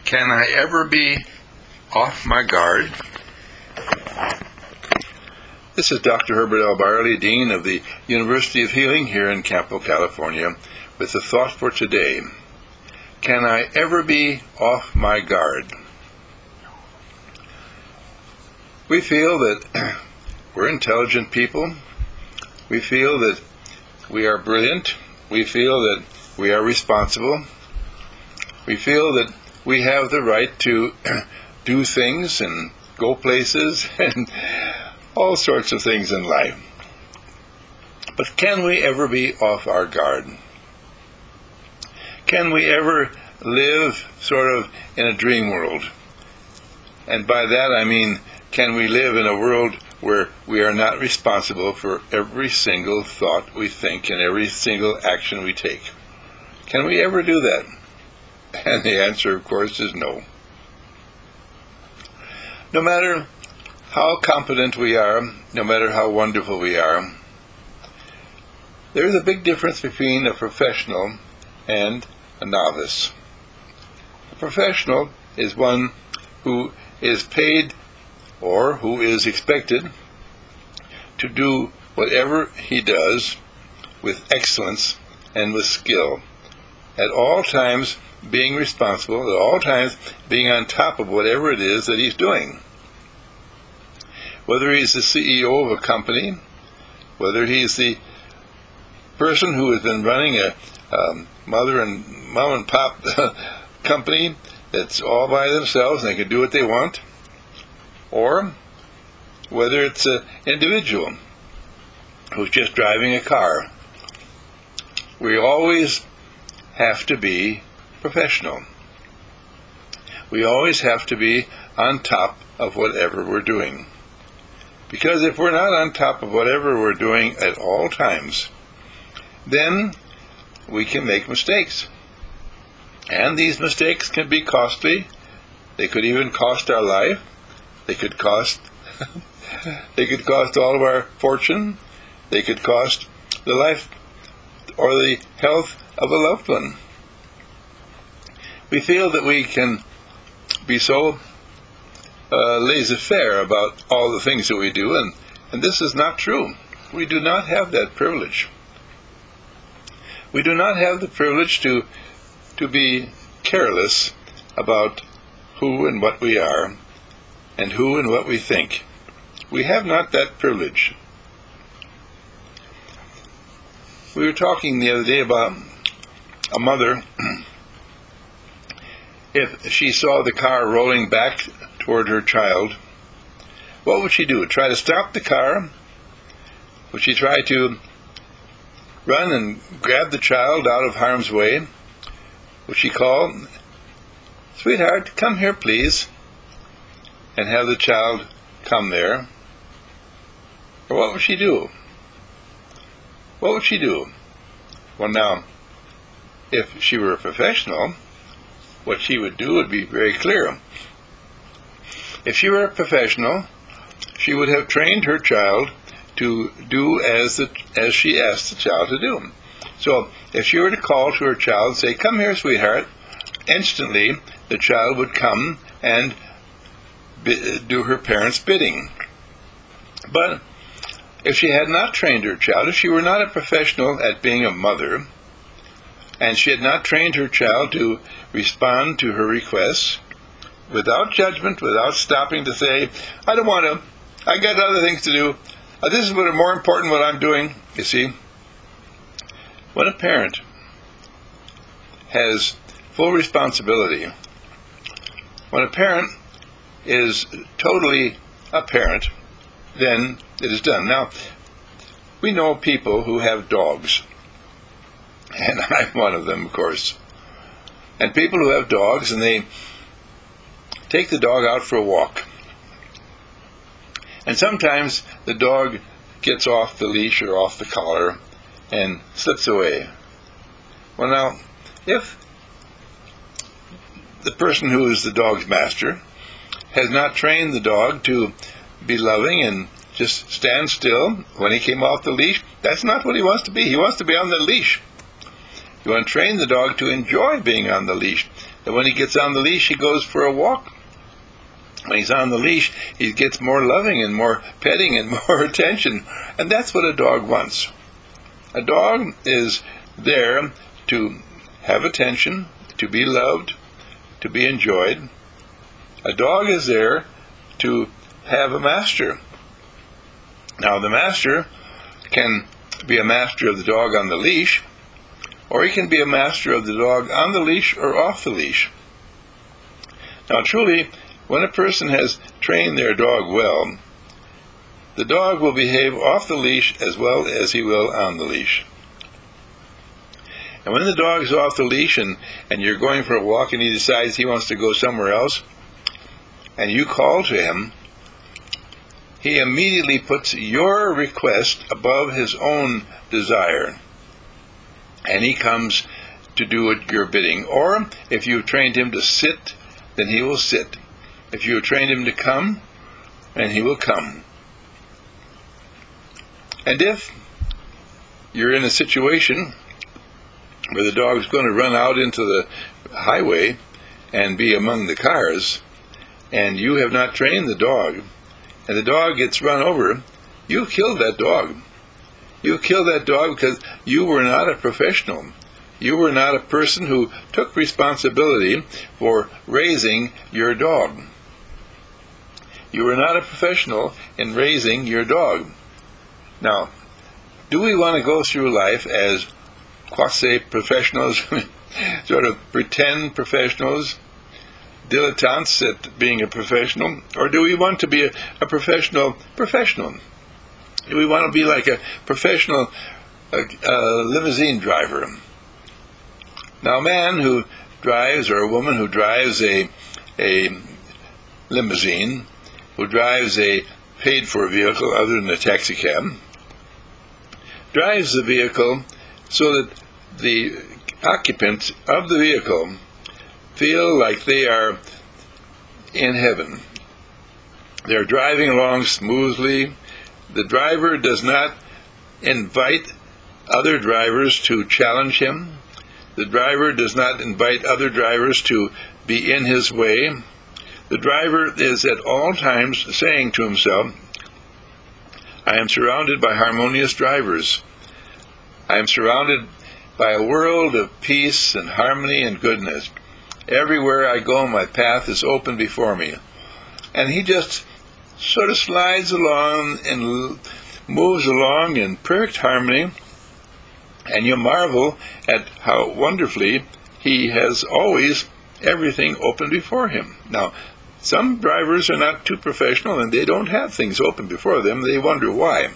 Can I ever be off my guard? This is Dr. Herbert L. Byerly, Dean of the University of Healing here in Campo, California, with the thought for today. Can I ever be off my guard? We feel that we're intelligent people. We feel that we are brilliant. We feel that we are responsible. We feel that we have the right to do things and go places and all sorts of things in life. But can we ever be off our guard? Can we ever live sort of in a dream world? And by that I mean, can we live in a world where we are not responsible for every single thought we think and every single action we take? Can we ever do that? And the answer, of course, is no. No matter how competent we are, no matter how wonderful we are, there is a big difference between a professional and a novice. A professional is one who is paid or who is expected to do whatever he does with excellence and with skill, at all times being responsible, at all times being on top of whatever it is that he's doing. Whether he's the CEO of a company, whether he's the person who has been running a mom and pop company that's all by themselves and they can do what they want, or whether it's an individual who's just driving a car. We always have to be professional. We always have to be on top of whatever we're doing. Because if we're not on top of whatever we're doing at all times, then we can make mistakes. And these mistakes can be costly. They could even cost our life. They could cost all of our fortune. They could cost the life or the health of a loved one. We feel that we can be so laissez-faire about all the things that we do, and this is not true. We do not have that privilege. We do not have the privilege to be careless about who and what we are and who and what we think. We have not that privilege. We were talking the other day about a mother. If she saw the car rolling back toward her child, what would she do? Try to stop the car? Would she try to run and grab the child out of harm's way? Would she call, "Sweetheart, come here, please," and have the child come there? Or what would she do? What would she do? Well, now, if she were a professional, what she would do would be very clear. If she were a professional, she would have trained her child to do as she asked the child to do. So if she were to call to her child and say, "Come here, sweetheart," instantly the child would come and do her parents' bidding. But if she had not trained her child, if she were not a professional at being a mother, and she had not trained her child to respond to her requests without judgment, without stopping to say, "I don't want to, I got other things to do, this is more important what I'm doing." You see, when a parent has full responsibility, when a parent is totally a parent, then it is done. Now, we know people who have dogs, and I'm one of them, of course. And people who have dogs, and they take the dog out for a walk. And sometimes the dog gets off the leash or off the collar and slips away. Well, now, if the person who is the dog's master has not trained the dog to be loving and just stand still when he came off the leash, that's not what he wants to be. He wants to be on the leash. You want to train the dog to enjoy being on the leash. And when he gets on the leash, he goes for a walk. When he's on the leash, he gets more loving and more petting and more attention. And that's what a dog wants. A dog is there to have attention, to be loved, to be enjoyed. A dog is there to have a master. Now, the master can be a master of the dog on the leash, or he can be a master of the dog on the leash or off the leash. Now, truly, when a person has trained their dog well, the dog will behave off the leash as well as he will on the leash. And when the dog is off the leash and you're going for a walk and he decides he wants to go somewhere else, and you call to him, he immediately puts your request above his own desire, and he comes to do what you're bidding. Or if you've trained him to sit, then he will sit. If you've trained him to come, then he will come. And if you're in a situation where the dog is going to run out into the highway and be among the cars, and you have not trained the dog, and the dog gets run over, you killed that dog. You killed that dog because you were not a professional. You were not a person who took responsibility for raising your dog. You were not a professional in raising your dog. Now, do we want to go through life as quasi-professionals, sort of pretend professionals, dilettantes at being a professional, or do we want to be a professional? Do we want to be like a professional limousine driver? Now, a man who drives, or a woman who drives a limousine, who drives a paid-for vehicle other than a taxi cab, drives the vehicle so that the occupants of the vehicle feel like they are in heaven. They're driving along smoothly. The driver does not invite other drivers to challenge him. The driver does not invite other drivers to be in his way. The driver is at all times saying to himself, I am surrounded by harmonious drivers. I am surrounded by a world of peace and harmony and goodness. Everywhere I go, my path is open before me. And he just sort of slides along and moves along in perfect harmony, and you marvel at how wonderfully he has always everything open before him. Now, some drivers are not too professional, and they don't have things open before them. They wonder why.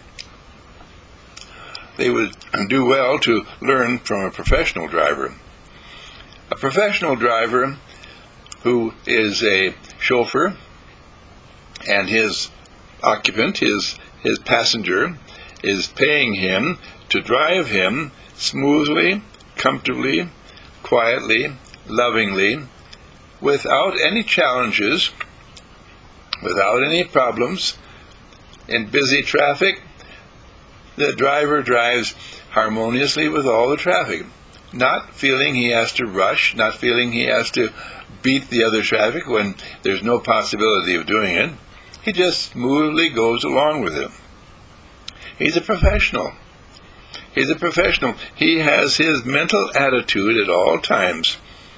They would do well to learn from a professional driver. A professional driver who is a chauffeur, and his occupant, his passenger, is paying him to drive him smoothly, comfortably, quietly, lovingly, without any challenges, without any problems. In busy traffic, the driver drives harmoniously with all the traffic, not feeling he has to rush, not feeling he has to beat the other traffic when there's no possibility of doing it. He just smoothly goes along with it. He's a professional. He's a professional. He has his mental attitude at all times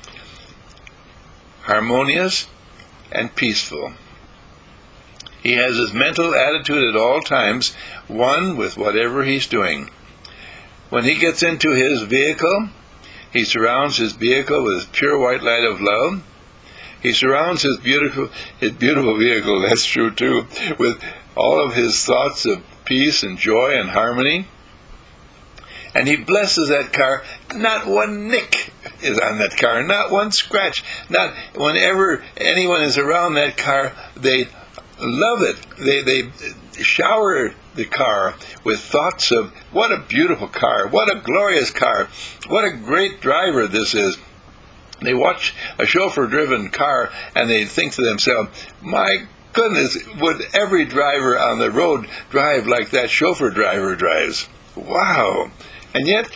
harmonious and peaceful. He has his mental attitude at all times one with whatever he's doing. When he gets into his vehicle, he surrounds his vehicle with pure white light of love. He surrounds his beautiful vehicle, that's true too, with all of his thoughts of peace and joy and harmony. And he blesses that car. Not one nick is on that car, not one scratch. Not whenever anyone is around that car, they love it. They shower the car with thoughts of, what a beautiful car, what a glorious car, what a great driver this is. They watch a chauffeur-driven car and they think to themselves, my goodness, would every driver on the road drive like that chauffeur driver drives? Wow! And yet,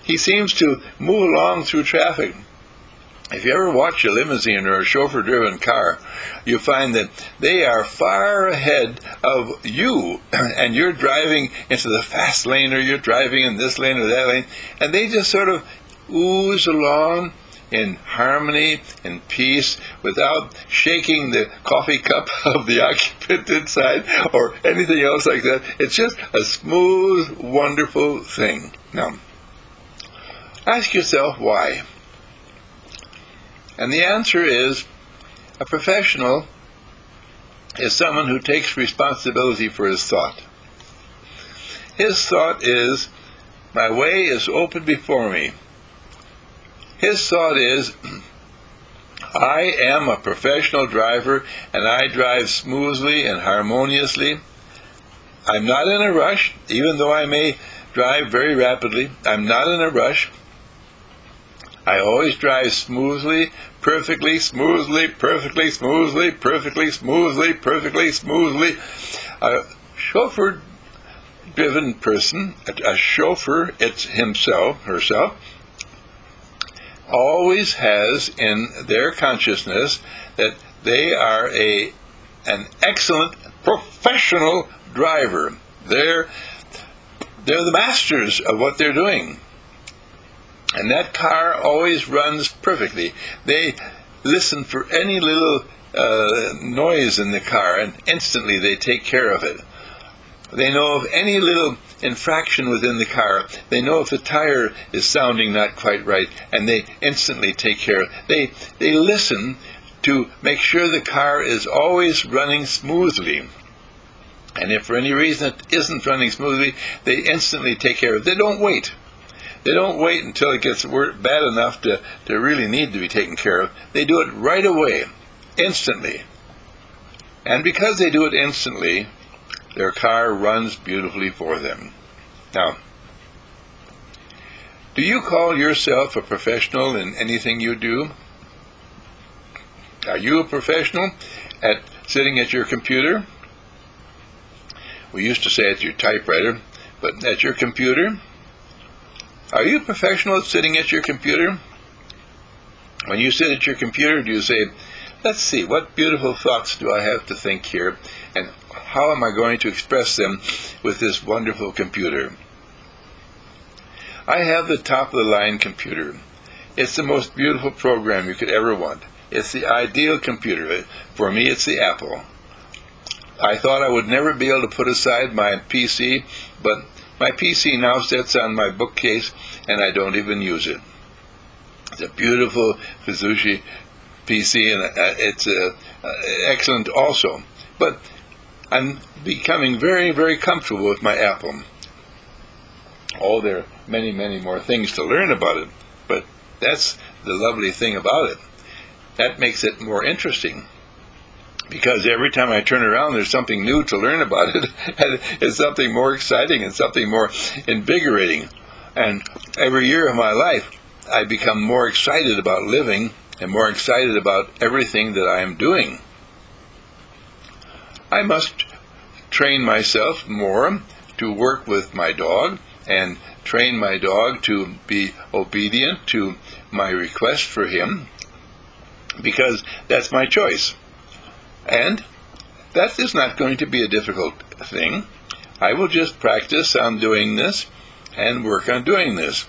he seems to move along through traffic. If you ever watch a limousine or a chauffeur-driven car, you find that they are far ahead of you, and you're driving into the fast lane, or you're driving in this lane or that lane, and they just sort of ooze along in harmony and peace without shaking the coffee cup of the occupant inside or anything else like that. It's just a smooth, wonderful thing. Now, ask yourself why. And the answer is, a professional is someone who takes responsibility for his thought. His thought is, my way is open before me. His thought is, I am a professional driver, and I drive smoothly and harmoniously. I'm not in a rush, even though I may drive very rapidly. I'm not in a rush. I always drive smoothly, perfectly, smoothly, perfectly, smoothly, perfectly, smoothly, perfectly, smoothly. A chauffeur-driven person, a chauffeur, it's himself, herself, always has in their consciousness that they are an excellent professional driver. They're the masters of what they're doing. And that car always runs perfectly. They listen for any little noise in the car, and instantly they take care of it. They know of any little infraction within the car. They know if the tire is sounding not quite right, and they instantly take care of it. They listen to make sure the car is always running smoothly. And if for any reason it isn't running smoothly, they instantly take care of it. They don't wait. They don't wait until it gets bad enough to really need to be taken care of. They do it right away, instantly. And because they do it instantly, their car runs beautifully for them. Now, do you call yourself a professional in anything you do? Are you a professional at sitting at your computer? We used to say at your typewriter, but at your computer? Are you a professional at sitting at your computer? When you sit at your computer, do you say, let's see, what beautiful thoughts do I have to think here, and how am I going to express them with this wonderful computer? I have the top-of-the-line computer. It's the most beautiful program you could ever want. It's the ideal computer. For me, it's the Apple. I thought I would never be able to put aside my PC, but my PC now sits on my bookcase, and I don't even use it. It's a beautiful Fuzoushi PC, and it's excellent also. But I'm becoming very, very comfortable with my Apple. Oh, there are many, many more things to learn about it, but that's the lovely thing about it. That makes it more interesting, because every time I turn around, there's something new to learn about it, and it's something more exciting and something more invigorating. And every year of my life, I become more excited about living and more excited about everything that I am doing. I must train myself more to work with my dog and train my dog to be obedient to my request for him, because that's my choice. And that is not going to be a difficult thing. I will just practice on doing this and work on doing this.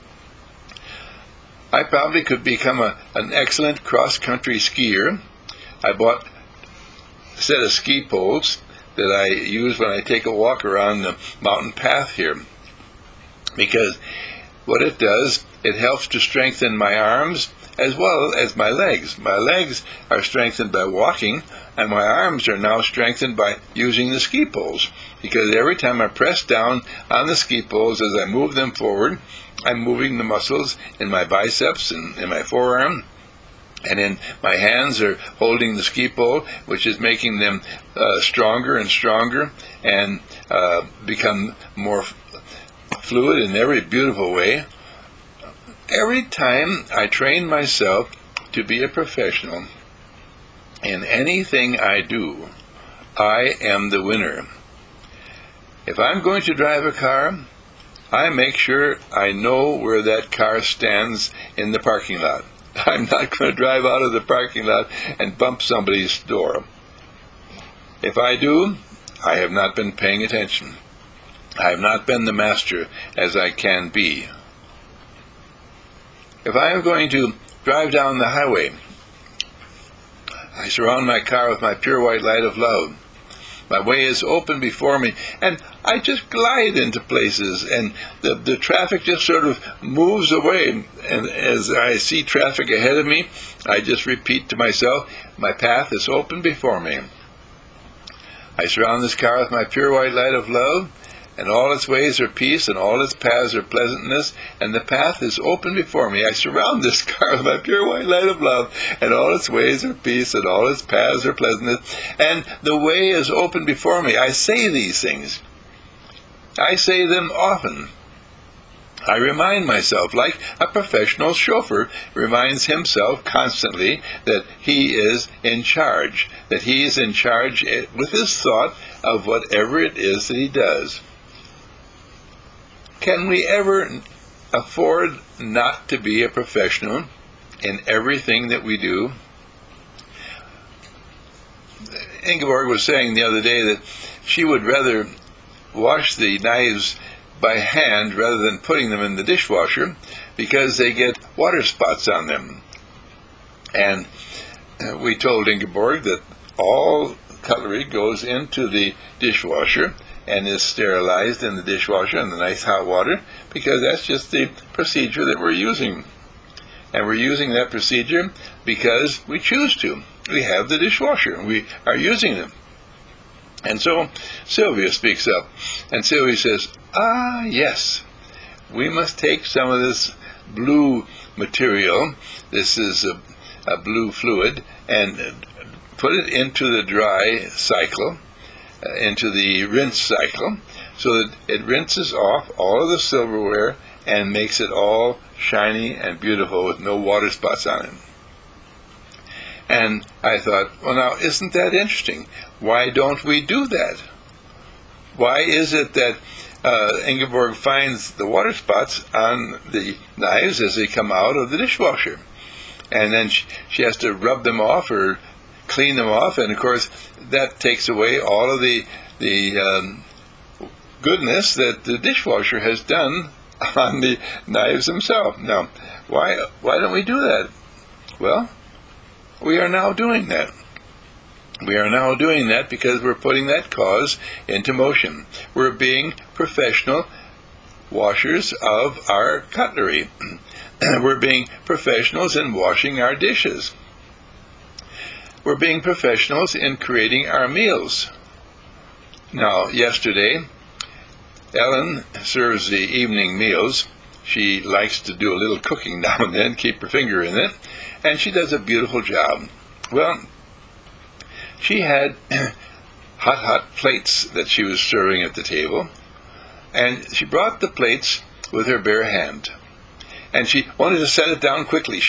I probably could become an excellent cross-country skier. I bought a set of ski poles that I use when I take a walk around the mountain path here, because what it does, it helps to strengthen my arms as well as my legs. My legs are strengthened by walking, and my arms are now strengthened by using the ski poles, because every time I press down on the ski poles as I move them forward, I'm moving the muscles in my biceps and in my forearm, and in my hands are holding the ski pole, which is making them stronger and stronger, and become more fluid in every beautiful way. Every time I train myself to be a professional in anything I do, I am the winner. If I'm going to drive a car, I make sure I know where that car stands in the parking lot. I'm not going to drive out of the parking lot and bump somebody's door. If I do, I have not been paying attention. I have not been the master as I can be. If I am going to drive down the highway, I surround my car with my pure white light of love. My way is open before me, and I just glide into places, and the traffic just sort of moves away. And as I see traffic ahead of me, I just repeat to myself, my path is open before me. I surround this car with my pure white light of love, and all its ways are peace, and all its paths are pleasantness, and the path is open before me. I surround this car with my pure white light of love, and all its ways are peace, and all its paths are pleasantness, and the way is open before me. I say these things. I say them often. I remind myself, like a professional chauffeur reminds himself constantly that he is in charge, that he is in charge with his thought of whatever it is that he does. Can we ever afford not to be a professional in everything that we do? Ingeborg was saying the other day that she would rather wash the knives by hand rather than putting them in the dishwasher because they get water spots on them. And we told Ingeborg that all cutlery goes into the dishwasher and is sterilized in the dishwasher in the nice hot water, because that's just the procedure that we're using. And we're using that procedure because we choose to. We have the dishwasher, and we are using them. And so Sylvia speaks up, and Sylvia says, yes, we must take some of this blue material, this is a blue fluid, and put it into the dry cycle, into the rinse cycle, so that it rinses off all of the silverware and makes it all shiny and beautiful with no water spots on it. And I thought, well, now, isn't that interesting? Why don't we do that? Why is it that Ingeborg finds the water spots on the knives as they come out of the dishwasher? And then she has to rub them off or clean them off, and of course that takes away all of the goodness that the dishwasher has done on the knives themselves. Now, why don't we do that? Well, we are now doing that. We are now doing that because we're putting that cause into motion. We're being professional washers of our cutlery. We're being professionals in washing our dishes. We're being professionals in creating our meals. Now, yesterday, Ellen serves the evening meals. She likes to do a little cooking now and then, keep her finger in it, and she does a beautiful job. Well, she had hot plates that she was serving at the table, and she brought the plates with her bare hand. And she wanted to set it down quickly.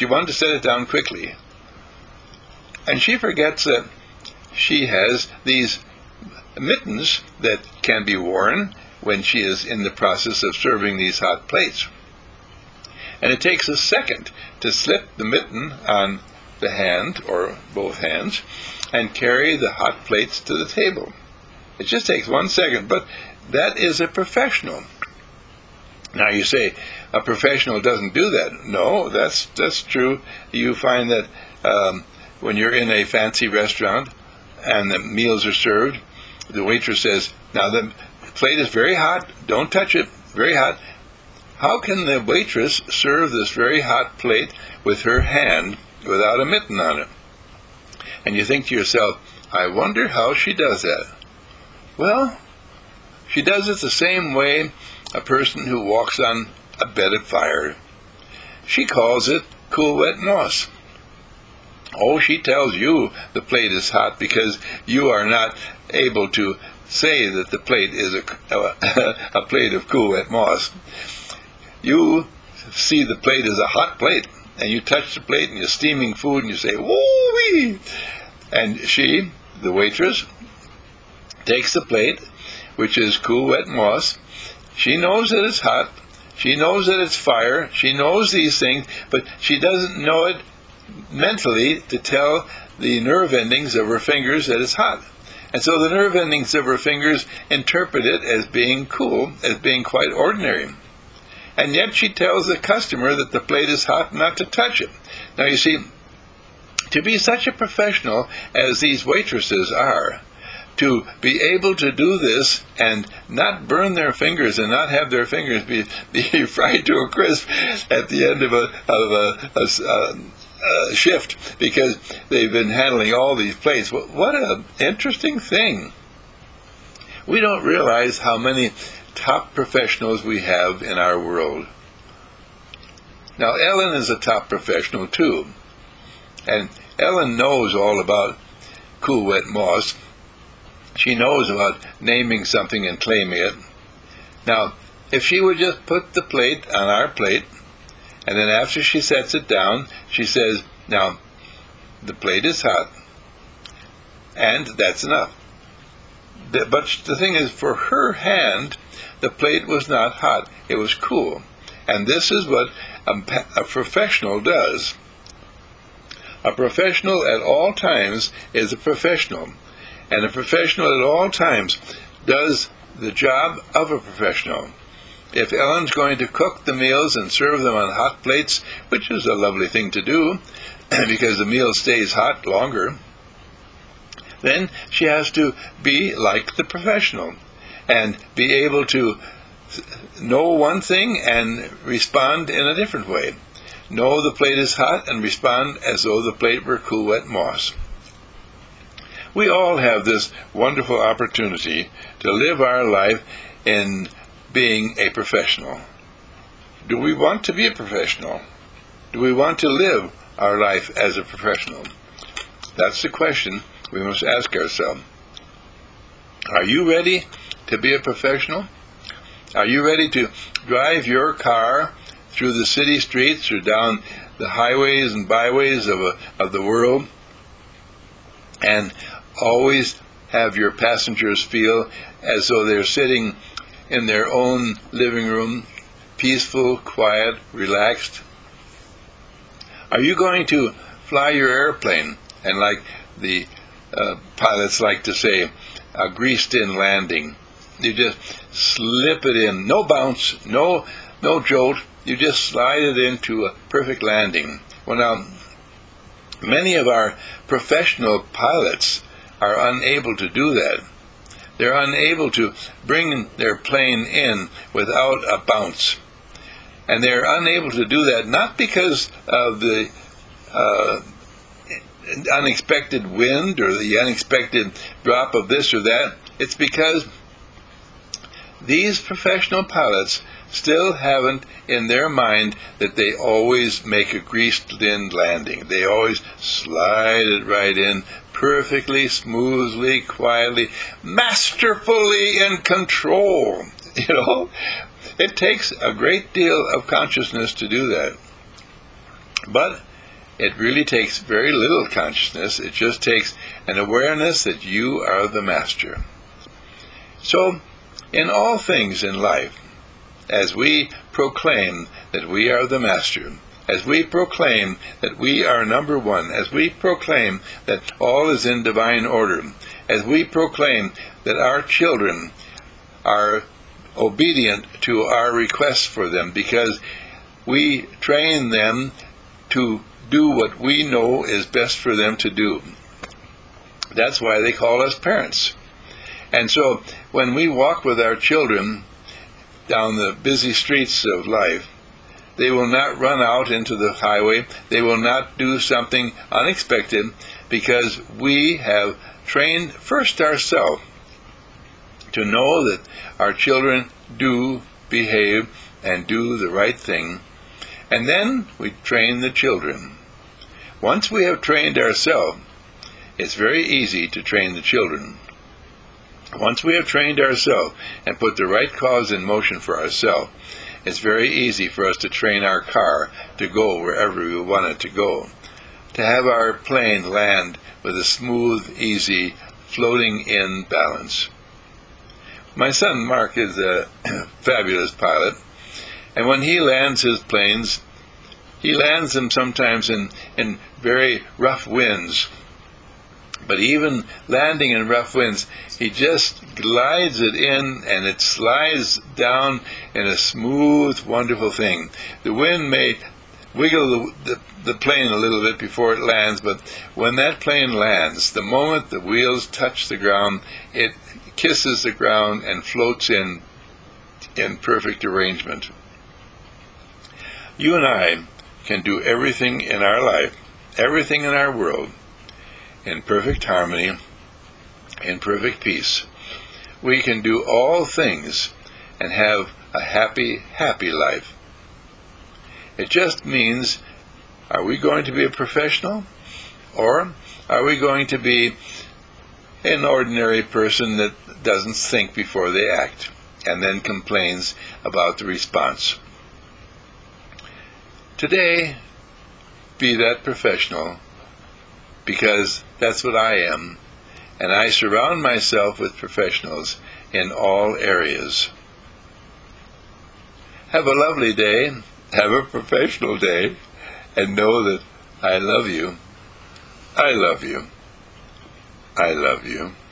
And she forgets that she has these mittens that can be worn when she is in the process of serving these hot plates. And it takes a second to slip the mitten on the hand, or both hands, and carry the hot plates to the table. It just takes 1 second, but that is a professional. Now you say, a professional doesn't do that. No, that's true. You find that when you're in a fancy restaurant and the meals are served, the waitress says, now the plate is very hot, don't touch it, very hot. How can the waitress serve this very hot plate with her hand without a mitten on it? And you think to yourself, I wonder how she does that. Well, she does it the same way a person who walks on a bed of fire. She calls it cool, wet moss. Oh, she tells you the plate is hot because you are not able to say that the plate is a plate of cool, wet moss. You see the plate as a hot plate, and you touch the plate and you're steaming food and you say, woo-wee! And she, the waitress, takes the plate, which is cool, wet moss. She knows that it's hot. She knows that it's fire. She knows these things, but she doesn't know it mentally to tell the nerve endings of her fingers that it's hot. And so the nerve endings of her fingers interpret it as being cool, as being quite ordinary. And yet she tells the customer that the plate is hot, not to touch it. Now you see, to be such a professional as these waitresses are, to be able to do this and not burn their fingers and not have their fingers be fried to a crisp at the end of a shift because they've been handling all these plates. What an interesting thing. We don't realize how many top professionals we have in our world. Now, Ellen is a top professional too. And Ellen knows all about Cool Wet Moss. She knows about naming something and claiming it. Now, if she would just put the plate on our plate, and then after she sets it down, she says, now, the plate is hot, and that's enough. But the thing is, for her hand, the plate was not hot, it was cool. And this is what a professional does. A professional at all times is a professional. And a professional at all times does the job of a professional. If Ellen's going to cook the meals and serve them on hot plates, which is a lovely thing to do, because the meal stays hot longer, then she has to be like the professional and be able to know one thing and respond in a different way. Know the plate is hot and respond as though the plate were Cool Wet Moss. We all have this wonderful opportunity to live our life in being a professional. Do we want to be a professional? Do we want to live our life as a professional? That's the question we must ask ourselves. Are you ready to be a professional? Are you ready to drive your car through the city streets or down the highways and byways of the world and always have your passengers feel as though they're sitting in their own living room, peaceful, quiet, relaxed? Are you going to fly your airplane and, like the pilots like to say, a greased-in landing? You just slip it in, no bounce, no jolt. You just slide it into a perfect landing. Well, now, many of our professional pilots are unable to do that. They're unable to bring their plane in without a bounce. And they're unable to do that not because of the unexpected wind or the unexpected drop of this or that. It's because these professional pilots still haven't in their mind that they always make a greased-in landing. They always slide it right in perfectly, smoothly, quietly, masterfully in control. You know, it takes a great deal of consciousness to do that. But it really takes very little consciousness. It just takes an awareness that you are the master. So, in all things in life, as we proclaim that we are the master, as we proclaim that we are number one, as we proclaim that all is in divine order, as we proclaim that our children are obedient to our requests for them because we train them to do what we know is best for them to do. That's why they call us parents. And so when we walk with our children down the busy streets of life, they will not run out into the highway. They will not do something unexpected because we have trained first ourselves to know that our children do behave and do the right thing. And then we train the children. Once we have trained ourselves, it's very easy to train the children. Once we have trained ourselves and put the right cause in motion for ourselves, it's very easy for us to train our car to go wherever we want it to go, to have our plane land with a smooth, easy, floating in balance. My son Mark is a fabulous pilot, and when he lands his planes, he lands them sometimes in very rough winds. But even landing in rough winds, he just glides it in and it slides down in a smooth, wonderful thing. The wind may wiggle the plane a little bit before it lands, but when that plane lands, the moment the wheels touch the ground, it kisses the ground and floats in perfect arrangement. You and I can do everything in our life, everything in our world, in perfect harmony, in perfect peace. We can do all things and have a happy, happy life. It just means, are we going to be a professional, or are we going to be an ordinary person that doesn't think before they act and then complains about the response? Today, be that professional, because that's what I am, and I surround myself with professionals in all areas. Have a lovely day, have a professional day, and know that I love you. I love you. I love you.